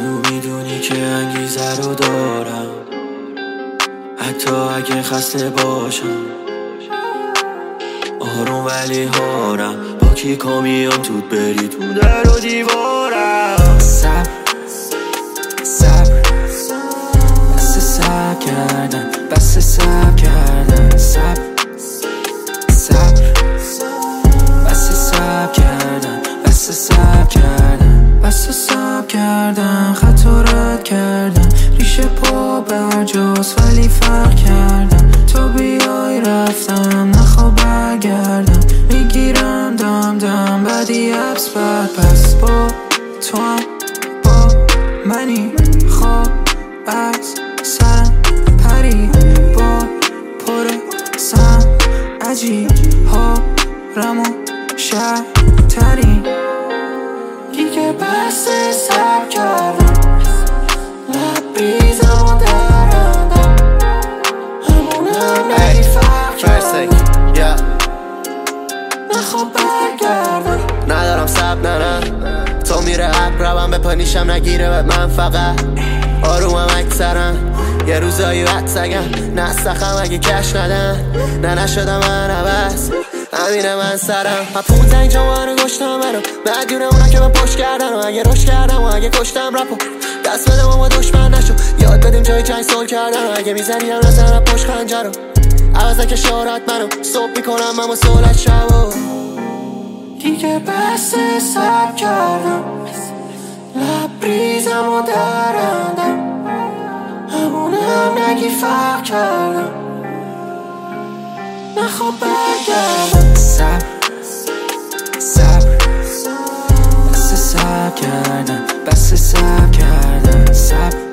میدونی که انگیزه رو دارم، حتی اگه خسته باشم. آروم ولی هارم، با کیکا میام توت بری تو در و دیوارم. صبر بس صبر کردن، بس صبر کردن. صبر بس صبر کردن، بس صبر کردن، بس صبر کردن. خطا رد کردن، ریشه پا برجاست ولی فرق کردن. تا بیای رفتم نخواه برگردم، میگیرم دم بعدی عبس بعد. پس با تو هم با منی، خواب از سرم پری با پر سم عجیب ها رمو شهر ترین. دیگه بس سب کردم، لبریزم و درندم، همونم نگی فرق کردم. نخواب برگردم، ندارم سب نه تو میره عقربم به پانیشم نگیره به من فقط. آرومم اکثرم یه روزایی وقت سگم نستخم اگه کش ندن. نه نشدم من عوض، همینه من سرم. من 15 جوانه گشتم برو مدیونه اونا که من پشت کردن، و اگه روش کردم و اگه کشتم رپو دست بدم اما دشمن نشو. یاد بدیم جای جنگ سول کردن، و اگه میزنی هم نزنم پشت خنجر رو. عوض نکه شارت منو صبح میکنم اما سولت شبو. دیگه بس سب کردم، لبریزم و درندم، همونم نگی فرق کردم. نخواب برگردم. صبر بس صبر کردن، بس صبر کردن. صبر